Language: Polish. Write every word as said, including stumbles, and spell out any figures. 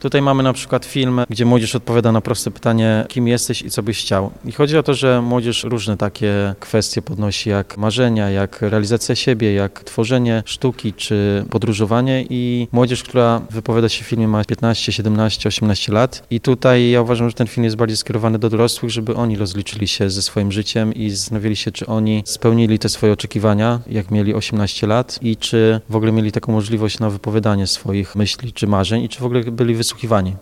Tutaj mamy na przykład film, gdzie młodzież odpowiada na proste pytanie, kim jesteś i co byś chciał. I chodzi o to, że młodzież różne takie kwestie podnosi, jak marzenia, jak realizacja siebie, jak tworzenie sztuki czy podróżowanie i młodzież, która wypowiada się w filmie ma piętnaście, siedemnaście, osiemnaście lat i tutaj ja uważam, że ten film jest bardziej skierowany do dorosłych, żeby oni rozliczyli się ze swoim życiem i zastanawiali się, czy oni spełnili te swoje oczekiwania, jak mieli osiemnaście lat i czy w ogóle mieli taką możliwość na wypowiadanie swoich myśli czy marzeń i czy w ogóle byli wysłuchiwani.